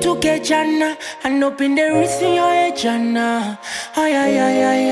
to get Jana. And open the wrist in your head, Jana. Ay, ay, ay, ay,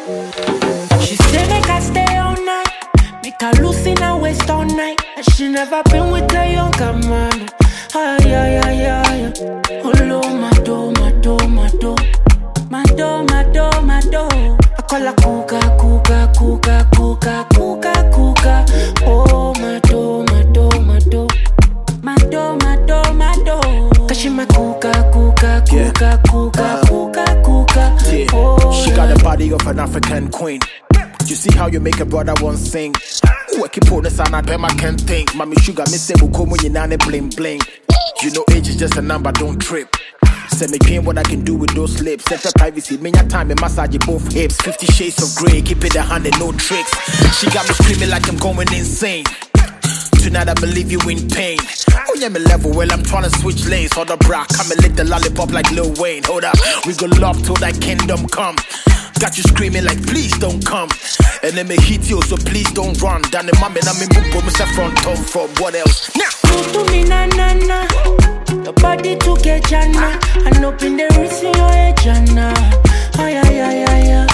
ay. She say make I stay all night. Make her loose in her waist all night. And she never been with a younger man. Ay, ay, ay, ay. Oh, Lord, my door, my door, my door. My door, my door, my door. I call her Kuka, Kuka, Kuka, Kuka, Kuka, Kuka. Oh, my door, my door, my door. My door, my door, my door. Cause she my Kuka, Kuka, Kuka, Kuka, Kuka, Kuka. Yeah. Oh, she got the body of an African queen. You see how you make a brother one sing? Ooh, I keep on the sound, I can't think. Mommy sugar, me say, Mukomo, you nane bling bling. You know age is just a number, don't trip. Send me dream what I can do with those lips. Center privacy, many time and massage both hips. 50 shades of grey, keep it 100, no tricks. She got me screaming like I'm going insane. Tonight I believe you in pain. Oh yeah, me level, well I'm tryna switch lanes. Hold up, bra, come and lick the lollipop like Lil Wayne. Hold up, we go love till thy kingdom come. Got you screaming like please don't come. And then me hit you, so please don't run. Down the mom and I'm in boom, it's a front top from what else? Now, to me, na na na. Your body to get Jana. And open the wrist in your head, Jana. Ay, ay, ay, ay,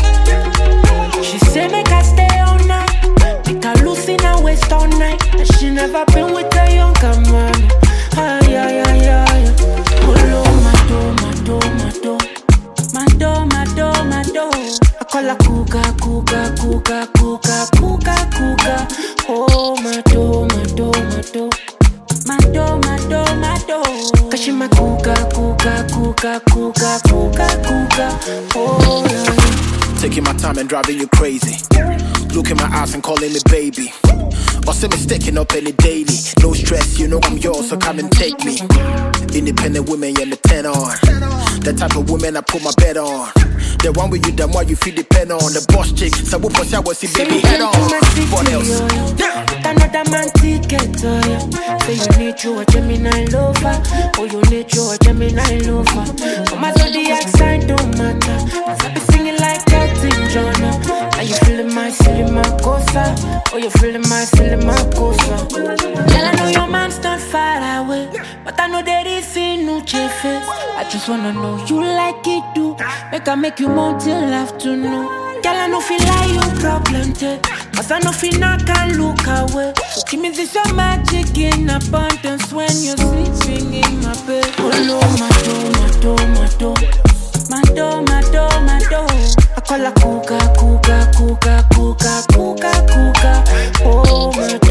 ay. She say make I stay all night. Make her loose in her waist all night. And she never been with a younger man. Ay, ay, ay, ay. Oh, Lord, my door, my door, my door. My door, my door, my door. I call her Kuka, Kuka, Kuka, Kuka, Kuka, Kuka. Oh, my door, my door, my door. My door, my door, my door. Cause she my Kuka, Kuka, Kuka, Kuka, Kuka, Kuka. Oh, yeah. Taking my time and driving you crazy. Look in my eyes and calling me baby. Or say me sticking up any daily. No stress, you know I'm yours, so come and take me. Independent women, yeah, me 10 on. The type of women I put my bed on. The one with you, the one you feel depend on. The boss chick, so we push out, see baby head on. What else? Another man ticket, say you need you a Gemini lover. Oh, you need you a Gemini lover. But my zodiac sign don't matter. Cause I be singing like Elton John. Are you feeling my silly Makosa? Oh, you feeling my silly Makosa? Girl, I know your man's not far away, but I know there is in no face. I just wanna know you like it too. Make you more till afternoon. Girl, I know feel like you problem too. Cause I know feel I can't look away. So give me this your magic in abundance when you're sleeping in my bed. Oh no, my door, my door, my door. My door, my door, my door. I call her Kuka, Kuka, Kuka, Kuka, Kuka, Kuka. Oh my door.